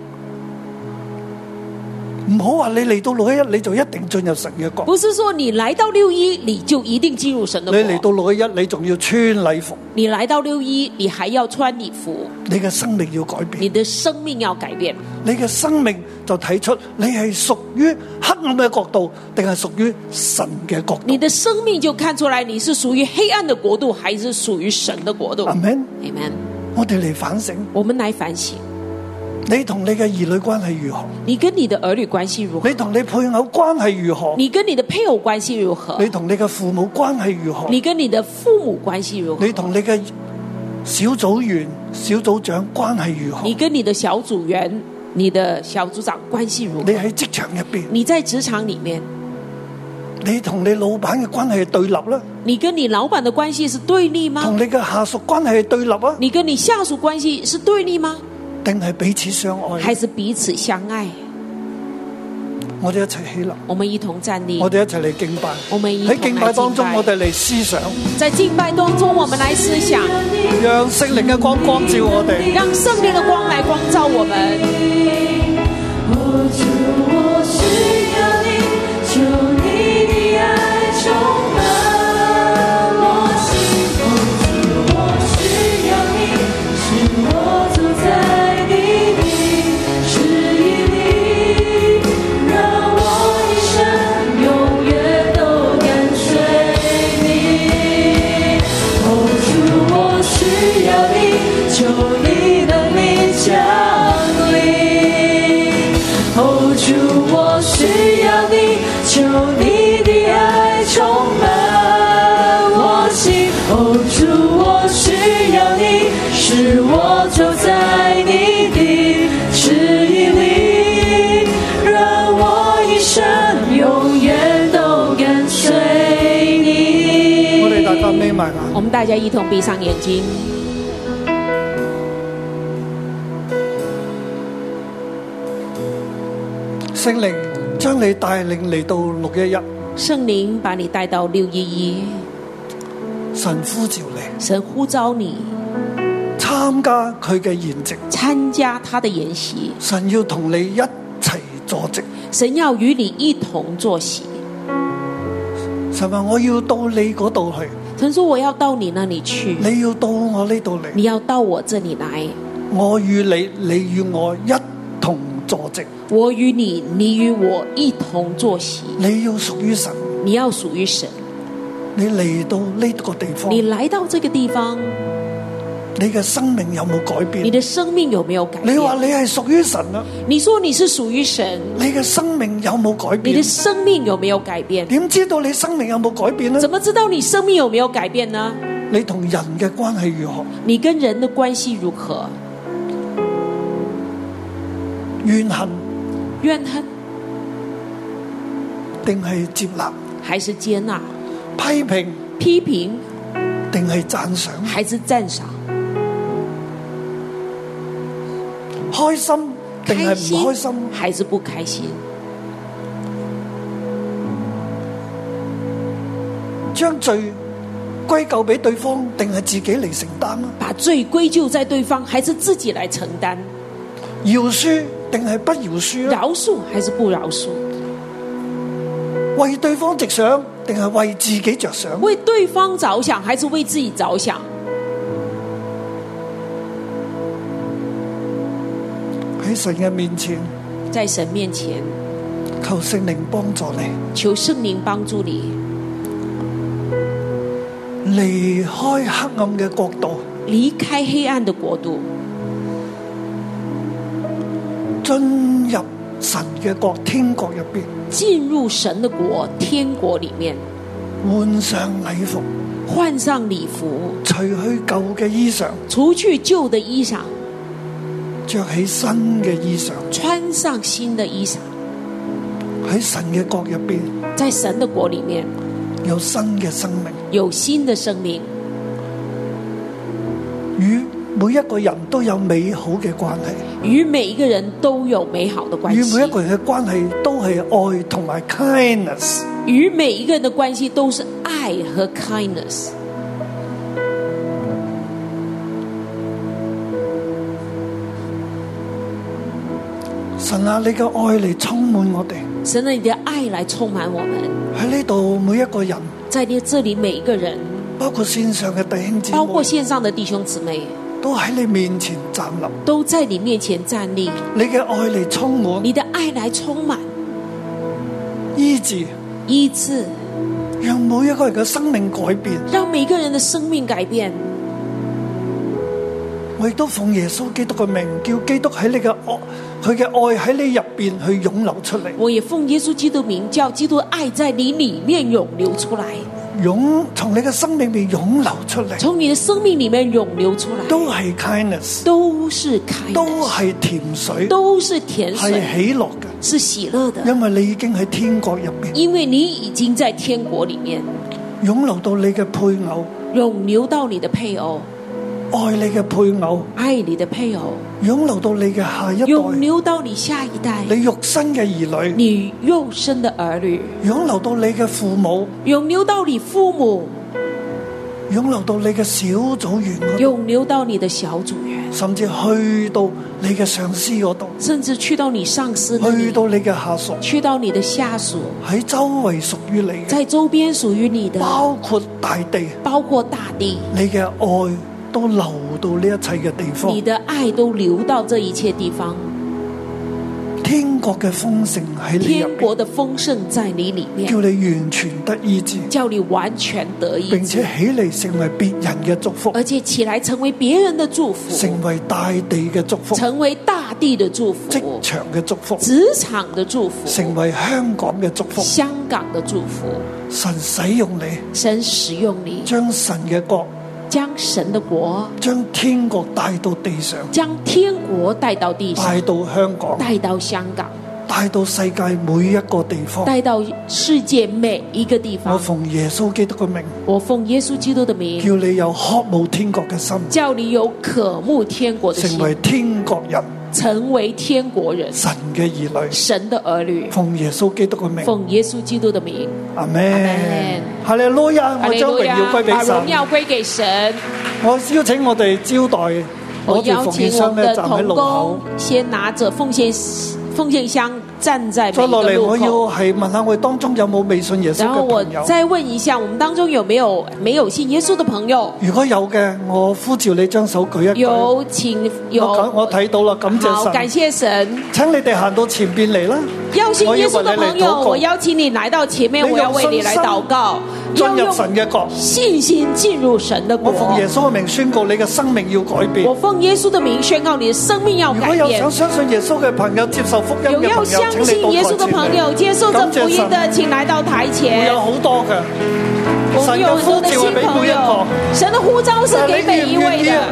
唔好話你嚟到611你就一定進入神嘅國。 不是說你來到611你就一定進入神的國。 你嚟到611你仲要穿禮服。 你來到611你還要穿禮服。 你嘅生命要改變。 你的生命要改變。 你嘅生命就睇出你係屬於黑暗嘅國度，定係屬於神嘅國度。 你的生命就看出來你是屬於黑暗的國度，還是屬於神的國度。 阿們， 阿們。 我哋嚟反省。 我們來反省。 你同你嘅兒女關係如何？ 你跟你的兒女關係如何？ 你同你配偶關係如何？ 你跟你的配偶關係如何？ 你同你嘅父母關係如何？ 你跟你的父母關係如何？ 你同你嘅小組員、小組長關係如何？ 你跟你的小組員、你的小組長關係如何？ 你喺職場入邊， 你在職場裡面， 你同你老闆嘅關係係對立啦？ 你跟你老闆的關係是對立嗎？ 同你嘅下屬關係係對立啊？ 你跟你下屬關係是對立嗎？ 定係彼此相愛， 還是彼此相愛？ 我哋一齊起立， 我們一同站立， 我哋一齊嚟敬拜。 我們一同來敬拜。 喺敬拜當中，我哋嚟思想。 在敬拜當中，我們來思想， 讓聖靈嘅光光照我哋， 讓聖靈的光來光照我們。我需要你，求你的愛充滿我心。我需要你，是我走在求你能力降臨，哦主，我需要你，求你的愛充滿我心，哦主，我需要你，使我走在你的旨意裡，讓我一生永遠都跟隨你。 我哋大家眯埋眼， 我們大家一同閉上眼睛。 聖靈將你帶領嚟到611， 聖靈把你帶到611， 神呼召你， 神呼召你參加佢嘅筵席， 參加他的筵席， 神要同你一齊坐席， 神要與你一同坐席。 神話我要到你嗰度去， 神說我要到你那裡去， 你要到我呢度嚟， 你要到我這裡來， 我與你，你與我一同坐席。 我與你，你與我一同坐席。 你要屬於神， 你要屬於神。 你嚟到呢個地方， 你來到這個地方， 你嘅生命有冇改變？ 你的生命有沒有改變？ 你話你係屬於神啊？ 你說你是屬於神， 你嘅生命有冇改變？ 你的生命有沒有改變？ 點知道你生命有冇改變呢？ 怎麼知道你生命有沒有改變呢？ 你同人嘅關係如何？ 你跟人的關係如何？ 怨恨。 怨恨， 定係接納， 還是接納？ 批評， 批評， 定係讚賞？ 还是赞赏？ 開心定係唔開心？ 还是不开心？ 將罪歸咎俾對方，定係自己嚟承擔啊？ 把罪归咎在对方，还是自己来承担？ 饒恕定係不饒恕啊？ 饶恕还是不饶恕？ 為對方着想，定係為自己着想？ 为对方着想，还是为自己着想？ 喺神嘅面前， 在神面前， 求聖靈幫助你， 求圣灵帮助你離開黑暗嘅國度， 离开黑暗的国度， 進入神嘅國天國入邊， 进入神的国天国里面， 換上禮服， 换上礼服， 除去舊嘅衣裳， 除去旧的衣裳， 着起新嘅衣裳。 穿上新的衣裳。 喺神嘅國入邊， 在神的国里面有新嘅生命， 有新的生命， 與每一個人都有美好嘅關係， 与每一个人都有美好的关與系， 每一個人嘅關係都係愛同埋 kindness。 与每一个人的关系都是爱和 kindness。 神啊，你嘅愛嚟充滿我哋。 神啊，你的爱来充满我们。 喺呢度每一個人， 在这里每一个人， 包括線上嘅弟兄姊包括妹， 线上的弟兄姊妹， 都喺你面前站立。 都在你面前站立。 你嘅愛嚟充滿， 你的爱来充满醫治， 医治， 讓每一個人嘅生命改變。 让每一个人的生命改变。 我亦都奉耶穌基督嘅名，叫基督喺你嘅愛，佢嘅愛喺你入邊去湧流出嚟， 我也奉耶稣基督名，叫基督的爱在你里面涌流出来， 從你嘅生命裏面湧流出嚟， 从你的生命里面涌流出来， 都係 kindness， 都是kindness， 都係甜水， 都是甜係水， 喜樂嘅， 是喜乐的， 因為你已經喺天國入邊因为你已經在天國里面湧流到你嘅配偶， 涌流到你的配偶， 愛你嘅配偶， 愛你的配偶， 湧流到你嘅下一涌代， 流到你下一代， 你肉身嘅兒女， 你肉身的兒女， 湧流到你嘅父母， 涌流到你父母， 湧流到你嘅小組員嗰度， 涌流到你的小組員， 甚至去到你嘅上司嗰度， 甚至去到你上司那裡， 去到你嘅下屬， 去到你的下屬， 喺周圍屬於你嘅， 在周邊屬於你的， 包括大地， 包括大地， 你嘅愛都流到呢一切嘅地方你，的愛都流到這一切地方， 天國嘅豐盛喺你天入邊， 國的豐盛在你裡面， 叫你完全得醫治， 叫你完全得醫並且治， 起嚟成為別人嘅祝福， 而且起來成為別人的祝福， 成為大地嘅祝福， 成為大地的祝福， 職場嘅祝福， 職場的祝福， 成為香港嘅祝福。 香港的祝福。 神使用你， 神使用你， 將神嘅國， 將神的國， 將天國帶到地上， 將天國帶到地上， 帶到香港， 帶到香港， 帶到世界每一個地方。 帶到世界每一個地我方。 奉耶穌基督嘅名， 我奉耶穌基督的名， 叫你有渴慕天國嘅心， 叫你有渴慕天國的心， 成為天國人， 成為天國人， 神嘅兒女。 神的兒女。 奉耶穌基督嘅名， 奉耶穌基督的名， 阿阿門門。 哈利路亞！ 哈利路我將榮耀亞，把榮歸俾神。 耀歸給神。 我邀請我哋招待我我哋奉獻邀請我箱咧， 們的同站喺路口工。先拿着奉獻箱站在每再落嚟， 一個路我要口。 係問下我哋當中有冇未信耶穌然後我嘅朋友？ 再問一下，我們當中有沒有信耶穌的朋友？ 如果有嘅，我呼召你將手舉一舉。 有，請有。 我睇到啦，感謝好， 神。 感謝神。 請你哋行到前邊嚟啦。 邀請耶穌的朋友， 我要為你嚟禱告我邀請你來到前面， 你我要為你來禱告。 進入神嘅國。 信心進入神的國。 我奉耶穌嘅名宣告，你嘅生命要改變。 我奉耶穌的名宣告，你的生命要如改變。 果有想相信耶穌嘅朋友，接受福音嘅有要朋友， 相請你信耶穌的到台前朋友，接受這福音的，請來到台會前有。好多嘅。 我們有很多的新朋友，神的呼召是給每一位的。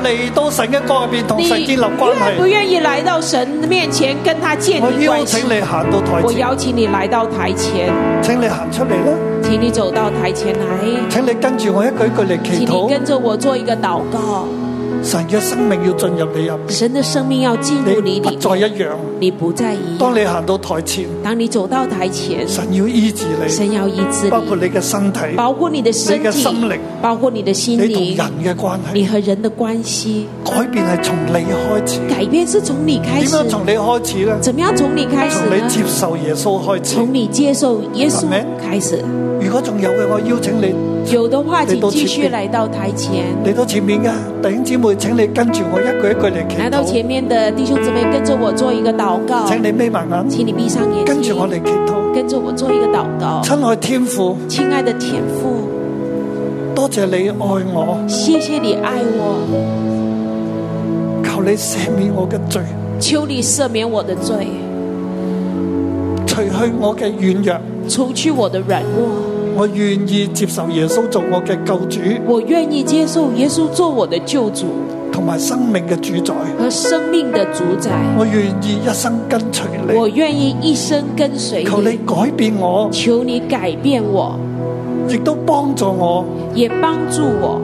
嚟到神嘅國入邊同神你建立關願不係？ 願意來到神面前跟他建我邀立關係？ 請你行到台前， 我邀請你來到台前， 請你行出嚟啦， 請你走到台前來， 請你跟住我一句一句嚟祈請你禱。 跟着我做一個禱告。 神嘅生命要進入你入邊， 神的生命要進入你你不裏再一樣。 你不再一樣。 當你行到台前， 當你走到台前， 神要醫治你， 神要醫治你， 包括你嘅身體， 包括你的身體你嘅心靈， 包括你的心你同靈， 人嘅關係。 你和人的關係。 改變係從你開始， 改變是從你開始。 點樣從你開始呢？ 怎麼樣從你開始從你呢？ 接受耶穌開始。 從你接受耶穌 Amen 開始。 如果仲有嘅，我邀請你有的話，請繼嚟到前面續來到台前。 嚟到前面嘅弟兄姊妹，請你跟住我一句一句嚟祈來到前禱。 面的弟兄姊妹，跟着我做一個禱告。 請你眯埋眼， 請你閉上眼睛， 跟住我嚟祈禱。 跟着我做一個禱告。 親愛天父， 親愛的天父， 多謝你愛我， 謝謝你愛我， 求你赦免我嘅罪， 求你赦免我的罪， 除去我嘅軟弱。 除去我的軟弱。 我願意接受耶穌做我嘅救主， 我願意接受耶穌做我的救主同埋生命嘅主宰。 和生命的主宰。 我願意一生跟隨你。 我願意一生跟隨求你你， 改變我， 求你改變我， 亦都幫助我， 也幫助我，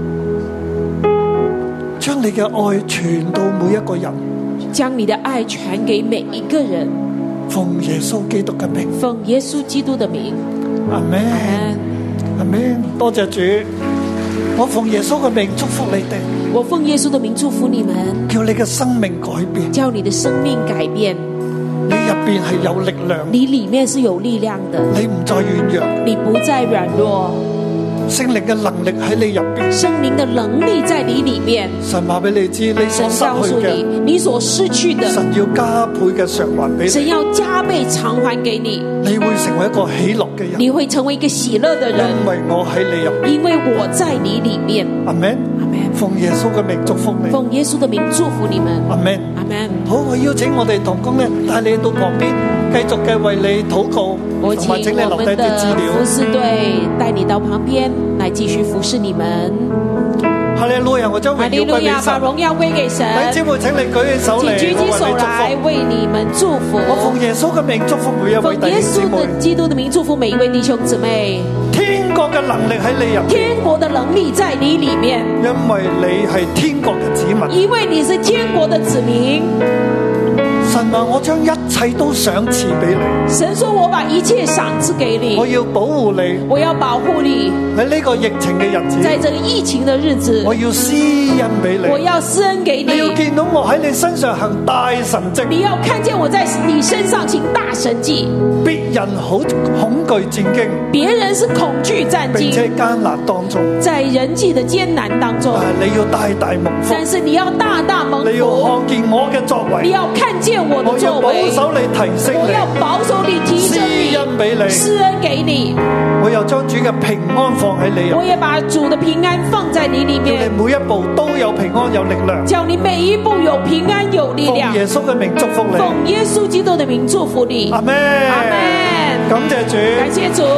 將你嘅愛傳到每一個人。 將你的愛傳給每一個人。 奉耶穌基督嘅名， 奉耶穌基督的名， 阿門，阿門。多謝主，我奉耶穌嘅名祝福你哋， 我奉耶穌的名祝福你們， 叫你嘅生命改變。 叫你的生命改變。 你入邊係有力量， 你裡面是有力量的， 你唔再軟弱， 你不再軟弱， 聖靈嘅能力喺你入邊。 聖靈的能力在你裡面。 神話俾你知，你所神告訴失去嘅， 你，你所失去的， 神要加倍嘅償還俾神你。 要加倍償還給你。 你會成為一個喜樂嘅人， 你會成為一個喜樂的人， 因為我喺你入邊。 因為我在你裡面。 阿門， 阿門。 奉耶穌嘅名祝福你。 奉耶穌的名祝福你們。 阿門。 阿門。 好，我邀請我哋同工咧，帶你到旁邊，繼續嘅為你禱告， 我請同埋請你留低我們的啲資料。 服侍隊帶你到旁邊，來繼續服侍你們。 哈利路亞，我將榮哈利路亞， 耀歸俾神。 把榮耀歸給神。 弟兄姊妹，請你舉起手請嚟， 舉起手來我為你祝福。 為你們祝福。 我奉耶穌嘅名祝福每一位奉耶弟兄姊穌的妹。 基督的名祝福每一位弟兄姊妹。 天國嘅能力喺你入邊， 天國的能力在你裡面， 因為你係天國嘅子民。 因為你是天國的子民。 神話我將一切都賞賜俾你， 神說我把一切賞賜給你， 我要保護你我要保護你， 喺呢個疫情嘅日子， 在這個疫情的日子， 我要施恩俾你。 我要施恩給你要你。 見到我喺你身上行大神蹟， 你要看見我在你身上行大神蹟， 別人好恐懼戰驚， 別人是恐懼戰並且驚， 艱難當中， 在人際的艱難當中， 但係你要大大蒙福， 但是你要大大蒙你要福， 看見我嘅作你為， 要看見我的我要保作為， 守你、提升我要你， 保守你、提升施恩俾你， 你， 施恩給你， 我又將主嘅平安放喺你入我，也把主的平安放在你裡叫你面， 每一步都有平安有力量。 叫你每一步有平安有力奉量。 耶穌嘅名祝福你， 奉耶穌基督的名祝福你。 阿門， 阿門。 感謝主。 感謝主。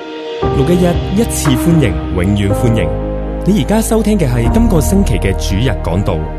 611一次歡迎，永遠歡迎。你而家收聽嘅係今個星期嘅主日講道。